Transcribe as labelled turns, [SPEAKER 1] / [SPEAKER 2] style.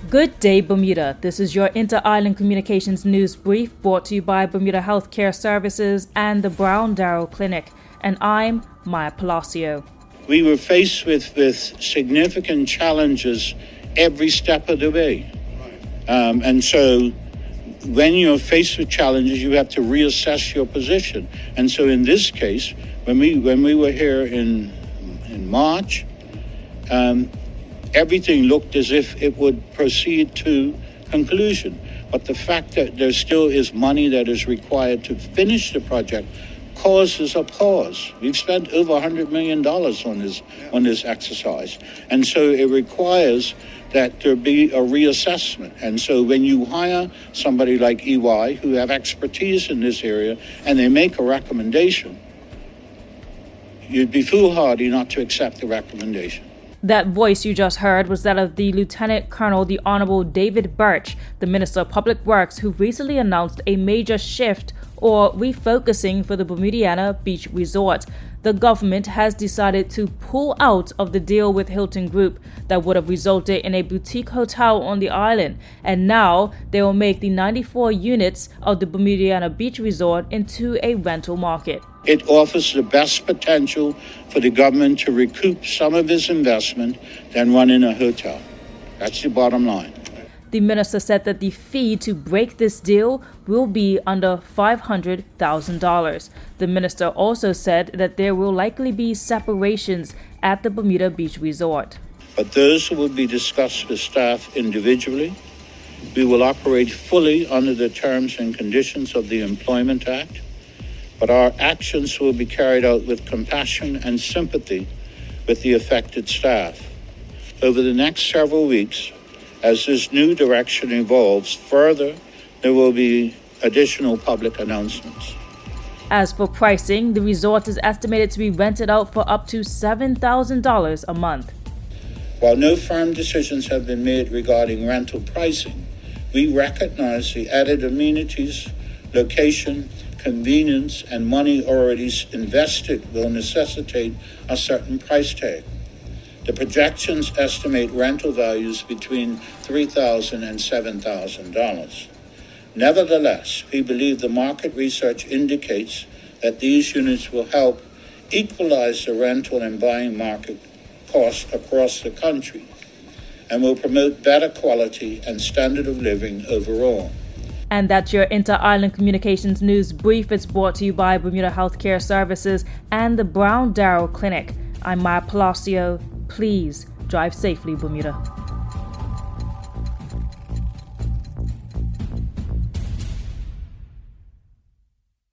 [SPEAKER 1] Good day, Bermuda. This is your Inter-Island Communications News Brief brought to you by Bermuda Healthcare Services and the Brown Darrow Clinic. And I'm Maya Palacio.
[SPEAKER 2] We were faced with significant challenges every step of the way. And so when you're faced with challenges, you have to reassess your position. And so in this case, when we were here in March, everything looked as if it would proceed to conclusion. But the fact that there still is money that is required to finish the project causes a pause. We've spent over $100 million on this exercise. And so it requires that there be a reassessment. And so when you hire somebody like EY who have expertise in this area and they make a recommendation, you'd be foolhardy not to accept the recommendation.
[SPEAKER 1] That voice you just heard was that of the Lieutenant Colonel, the Honorable David Birch, the Minister of Public Works, who recently announced a major shift or refocusing for the Bermudiana Beach Resort. The government has decided to pull out of the deal with Hilton Group that would have resulted in a boutique hotel on the island, and now they will make the 94 units of the Bermudiana Beach Resort into a rental market.
[SPEAKER 2] It offers the best potential for the government to recoup some of its investment than running a hotel. That's the bottom line.
[SPEAKER 1] The minister said that the fee to break this deal will be under $500,000. The minister also said that there will likely be separations at the Bermuda Beach Resort.
[SPEAKER 2] But those will be discussed with staff individually. We will operate fully under the terms and conditions of the Employment Act, but our actions will be carried out with compassion and sympathy with the affected staff. Over the next several weeks, as this new direction evolves further, there will be additional public announcements.
[SPEAKER 1] As for pricing, the resort is estimated to be rented out for up to $7,000 a month.
[SPEAKER 2] While no firm decisions have been made regarding rental pricing, we recognize the added amenities, location, convenience, and money already invested will necessitate a certain price tag. The projections estimate rental values between $3,000 and $7,000. Nevertheless, we believe the market research indicates that these units will help equalize the rental and buying market costs across the country and will promote better quality and standard of living overall.
[SPEAKER 1] And that's your Inter-Island Communications News Brief. It's brought to you by Bermuda Healthcare Services and the Brown Darrow Clinic. I'm Maya Palacio. Please drive safely, Bermuda.